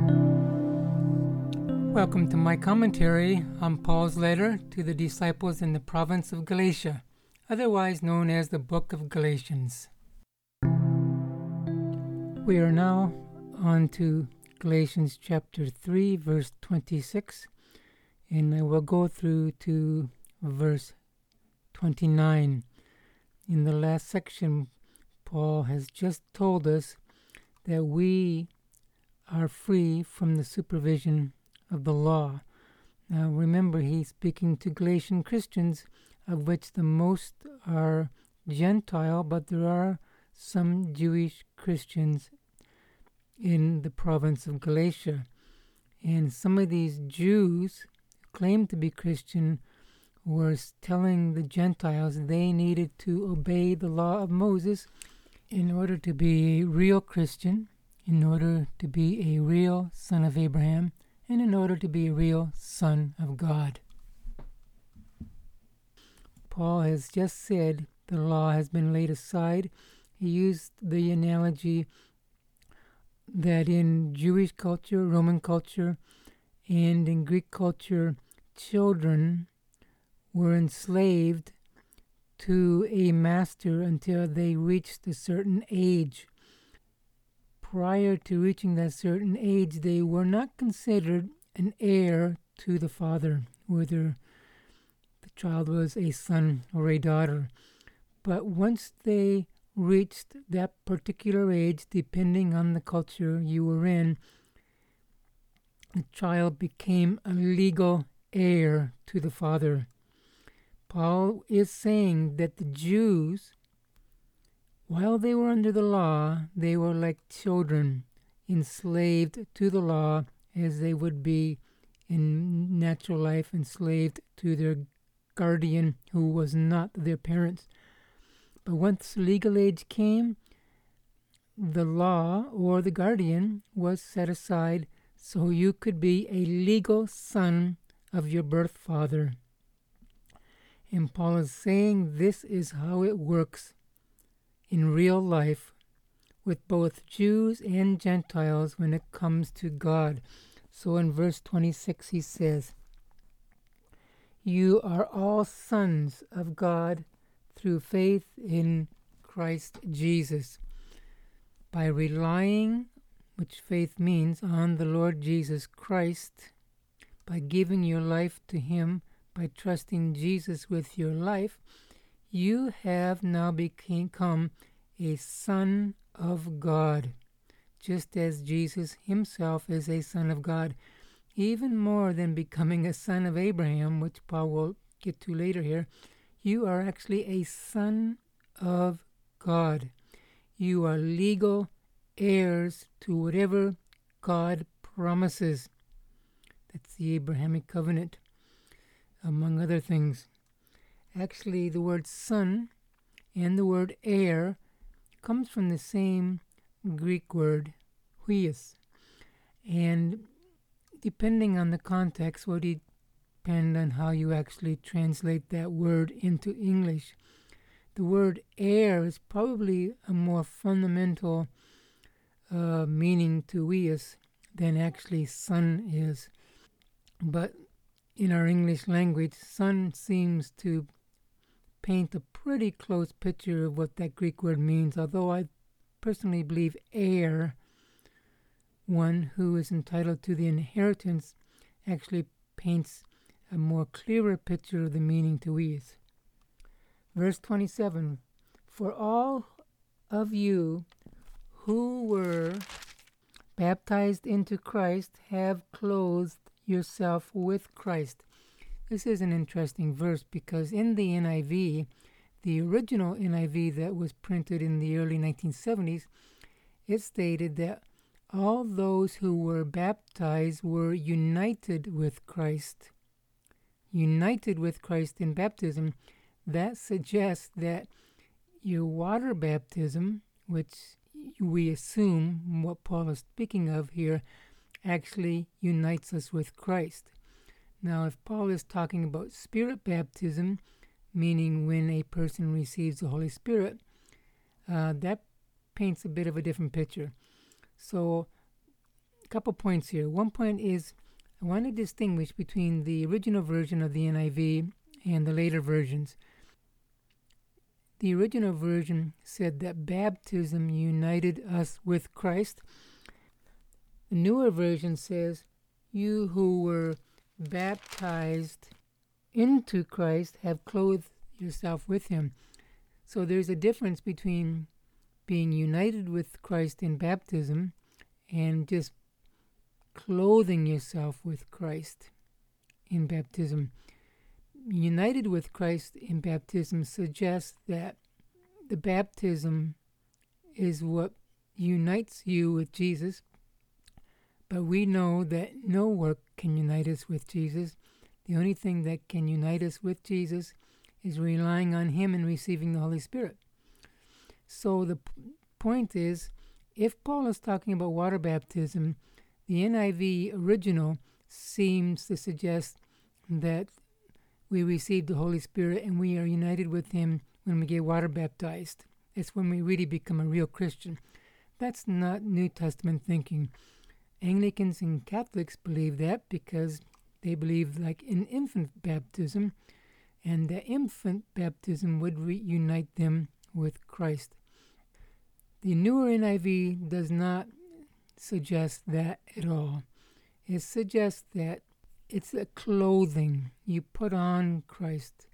Welcome to my commentary on Paul's letter to the disciples in the province of Galatia, otherwise known as the Book of Galatians. We are now on to Galatians chapter 3, verse 26, and I will go through to verse 29. In the last section, Paul has just told us that we are free from the supervision of the law. Now remember, he's speaking to Galatian Christians, of which the most are Gentile, but there are some Jewish Christians in the province of Galatia. And some of these Jews who claimed to be Christian were telling the Gentiles they needed to obey the law of Moses in order to be a real Christian, in order to be a real son of Abraham, and in order to be a real son of God. Paul has just said the law has been laid aside. He used the analogy that in Jewish culture, Roman culture, and in Greek culture, children were enslaved to a master until they reached a certain age. Prior to reaching that certain age, they were not considered an heir to the father, whether the child was a son or a daughter. But once they reached that particular age, depending on the culture you were in, the child became a legal heir to the father. Paul is saying that the Jews, while they were under the law, they were like children, enslaved to the law as they would be in natural life, enslaved to their guardian who was not their parents. But once legal age came, the law or the guardian was set aside so you could be a legal son of your birth father. And Paul is saying this is how it works in real life with both Jews and Gentiles when it comes to God. So in verse 26 he says, "You are all sons of God through faith in Christ Jesus." By relying, which faith means, on the Lord Jesus Christ, by giving your life to Him, by trusting Jesus with your life, you have now become a son of God, just as Jesus himself is a son of God, even more than becoming a son of Abraham, which Paul will get to later here. You are actually a son of God. You are legal heirs to whatever God promises. That's the Abrahamic covenant, among other things. Actually, the word son and the word heir comes from the same Greek word, huios. And depending on the context, will depend on how you actually translate that word into English. The word heir is probably a more fundamental meaning to huios than actually son is. But in our English language, son seems to paint a pretty close picture of what that Greek word means, although I personally believe heir, one who is entitled to the inheritance, actually paints a more clearer picture of the meaning to huios. Verse 27, "For all of you who were baptized into Christ have clothed yourself with Christ." This is an interesting verse because in the NIV, the original NIV that was printed in the early 1970s, it stated that all those who were baptized were united with Christ. United with Christ in baptism. That suggests that your water baptism, which we assume what Paul is speaking of here, actually unites us with Christ. Now, if Paul is talking about spirit baptism, meaning when a person receives the Holy Spirit, that paints a bit of a different picture. So a couple points here. One point is I want to distinguish between the original version of the NIV and the later versions. The original version said that baptism united us with Christ. The newer version says, you who were baptized into Christ have clothed yourself with him. So there's a difference between being united with Christ in baptism and just clothing yourself with Christ in baptism. United with Christ in baptism suggests that the baptism is what unites you with Jesus, but we know that no work can unite us with Jesus. The only thing that can unite us with Jesus is relying on him and receiving the Holy Spirit. So the point is, if Paul is talking about water baptism, the NIV original seems to suggest that we receive the Holy Spirit and we are united with him when we get water baptized. It's when we really become a real Christian. That's not New Testament thinking. Anglicans and Catholics believe that because they believe like in infant baptism, and that infant baptism would reunite them with Christ. The newer NIV does not suggest that at all. It suggests that it's a clothing. You put on Christ.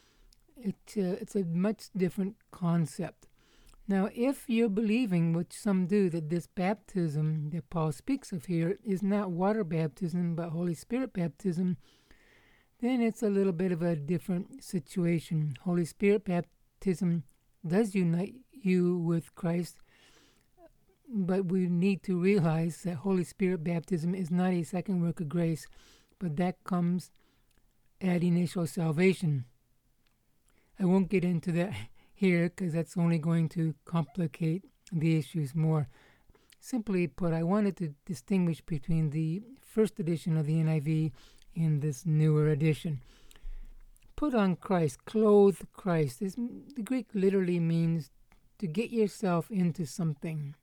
It's a much different concept. Now, if you're believing, which some do, that this baptism that Paul speaks of here is not water baptism but Holy Spirit baptism, then it's a little bit of a different situation. Holy Spirit baptism does unite you with Christ, but we need to realize that Holy Spirit baptism is not a second work of grace, but that comes at initial salvation. I won't get into that here because that's only going to complicate the issues more. Simply put, I wanted to distinguish between the first edition of the NIV and this newer edition. Put on Christ, clothe Christ. The Greek literally means to get yourself into something.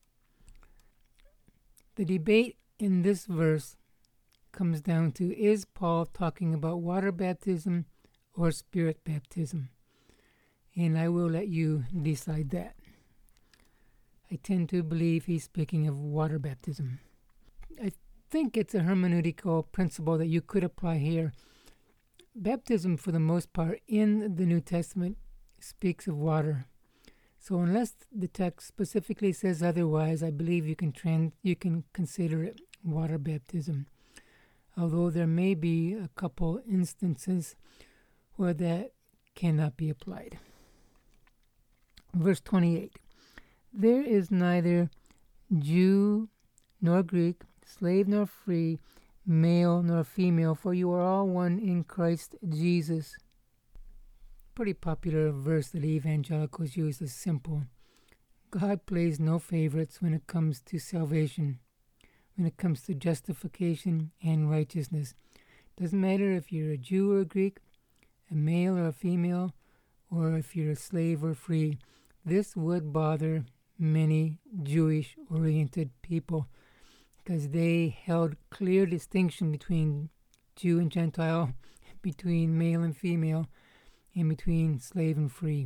The debate in this verse comes down to, is Paul talking about water baptism or spirit baptism? And I will let you decide that. I tend to believe he's speaking of water baptism. I think it's a hermeneutical principle that you could apply here. Baptism, for the most part, in the New Testament speaks of water. So unless the text specifically says otherwise, I believe you can consider it water baptism. Although there may be a couple instances where that cannot be applied. Verse 28. There is neither Jew nor Greek, slave nor free, male nor female, for you are all one in Christ Jesus. Pretty popular verse that evangelicals use is simple. God plays no favorites when it comes to salvation, when it comes to justification and righteousness. Doesn't matter if you're a Jew or a Greek, a male or a female, or if you're a slave or free. This would bother many Jewish-oriented people because they held clear distinction between Jew and Gentile, between male and female, and between slave and free.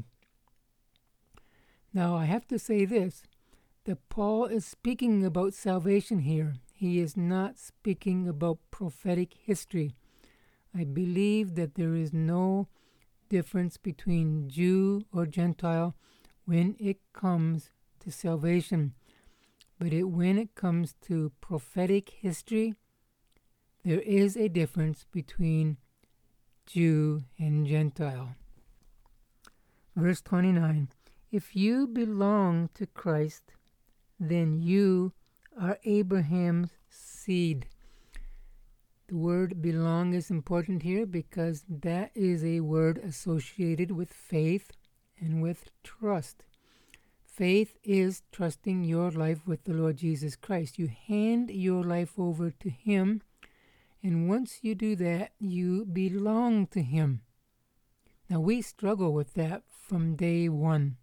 Now, I have to say this, that Paul is speaking about salvation here. He is not speaking about prophetic history. I believe that there is no difference between Jew or Gentile when it comes to salvation. But when it comes to prophetic history, there is a difference between Jew and Gentile. Verse 29, if you belong to Christ, then you are Abraham's seed. The word belong is important here because that is a word associated with faith and with trust. Faith is trusting your life with the Lord Jesus Christ. You hand your life over to Him, and once you do that, you belong to Him. Now, we struggle with that from day one,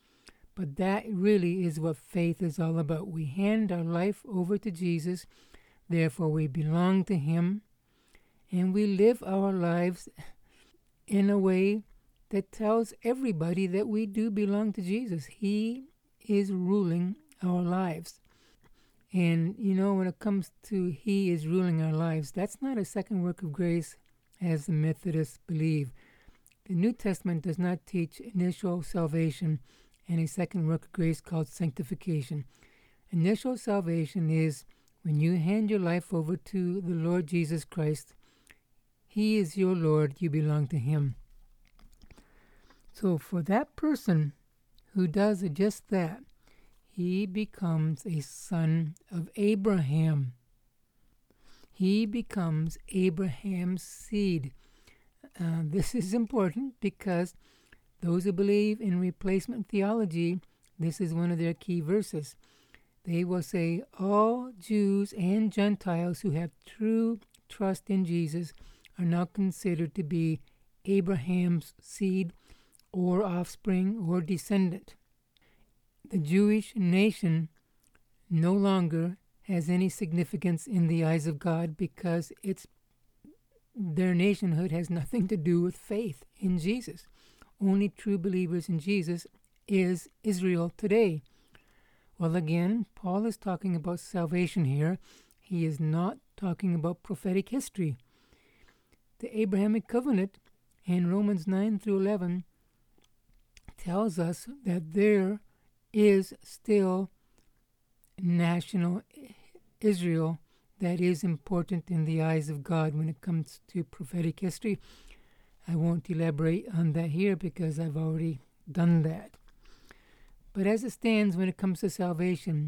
but that really is what faith is all about. We hand our life over to Jesus. Therefore, we belong to Him, and we live our lives in a way that tells everybody that we do belong to Jesus. He is ruling our lives. And, when it comes to He is ruling our lives, that's not a second work of grace as the Methodists believe. The New Testament does not teach initial salvation and a second work of grace called sanctification. Initial salvation is when you hand your life over to the Lord Jesus Christ. He is your Lord. You belong to Him. So for that person who does just that, he becomes a son of Abraham. He becomes Abraham's seed. This is important because those who believe in replacement theology, this is one of their key verses. They will say all Jews and Gentiles who have true trust in Jesus are now considered to be Abraham's seed or offspring or descendant. The Jewish nation no longer has any significance in the eyes of God because their nationhood has nothing to do with faith in Jesus. Only true believers in Jesus is Israel today. Well, again, Paul is talking about salvation here. He is not talking about prophetic history. The Abrahamic covenant in Romans 9 through 11 tells us that there is still national Israel that is important in the eyes of God when it comes to prophetic history. I won't elaborate on that here because I've already done that. But as it stands when it comes to salvation,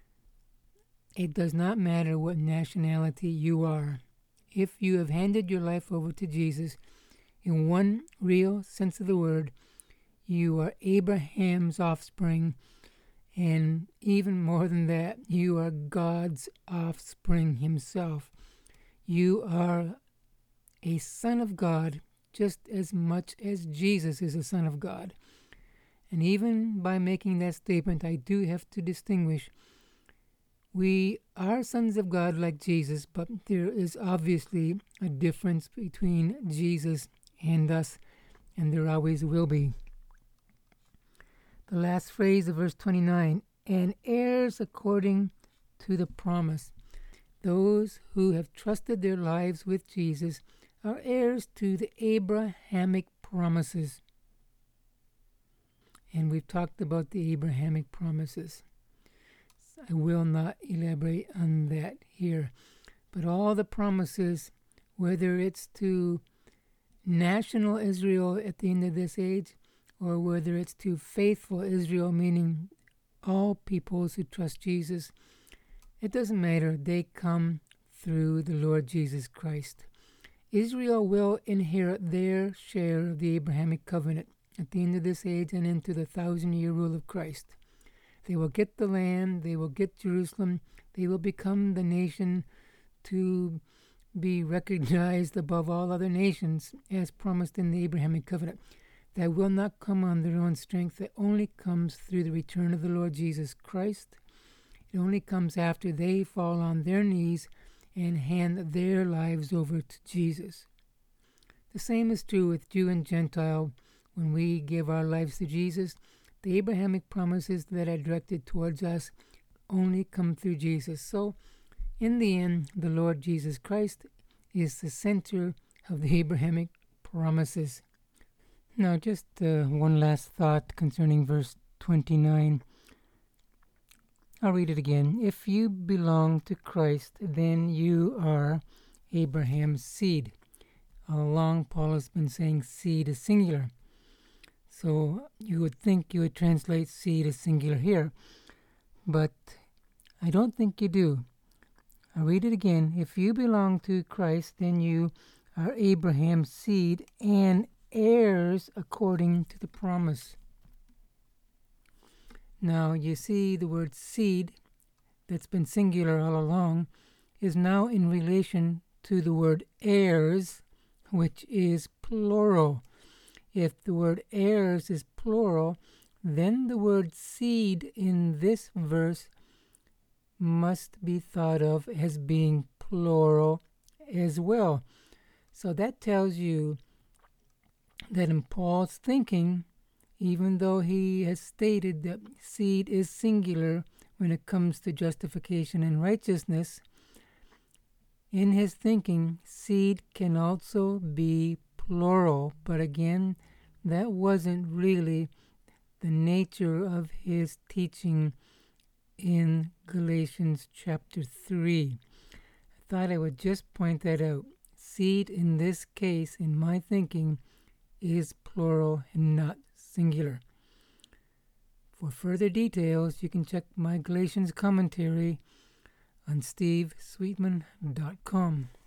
it does not matter what nationality you are. If you have handed your life over to Jesus, in one real sense of the word, you are Abraham's offspring, and even more than that, you are God's offspring Himself. You are a son of God just as much as Jesus is a son of God. And even by making that statement, I do have to distinguish. We are sons of God like Jesus, but there is obviously a difference between Jesus and us, and there always will be. The last phrase of verse 29, and heirs according to the promise. Those who have trusted their lives with Jesus are heirs to the Abrahamic promises. And we've talked about the Abrahamic promises. I will not elaborate on that here. But all the promises, whether it's to national Israel at the end of this age, or whether it's to faithful Israel, meaning all peoples who trust Jesus, it doesn't matter. They come through the Lord Jesus Christ. Israel will inherit their share of the Abrahamic covenant at the end of this age and into the 1,000-year rule of Christ. They will get the land. They will get Jerusalem. They will become the nation to be recognized above all other nations as promised in the Abrahamic covenant. That will not come on their own strength. That only comes through the return of the Lord Jesus Christ. It only comes after they fall on their knees and hand their lives over to Jesus. The same is true with Jew and Gentile. When we give our lives to Jesus, the Abrahamic promises that are directed towards us only come through Jesus. So, in the end, the Lord Jesus Christ is the center of the Abrahamic promises. Now, just one last thought concerning verse 29. I'll read it again. If you belong to Christ, then you are Abraham's seed. All along, Paul has been saying seed is singular. So you would think you would translate seed as singular here, but I don't think you do. I'll read it again. If you belong to Christ, then you are Abraham's seed and heirs according to the promise. Now, you see the word seed, that's been singular all along, is now in relation to the word heirs, which is plural. If the word heirs is plural, then the word seed in this verse must be thought of as being plural as well. So that tells you that in Paul's thinking, even though he has stated that seed is singular when it comes to justification and righteousness, in his thinking, seed can also be plural. But again, that wasn't really the nature of his teaching in Galatians chapter 3. I thought I would just point that out. Seed in this case, in my thinking, is plural and not singular. For further details, you can check my Galatians commentary on stevesweetman.com.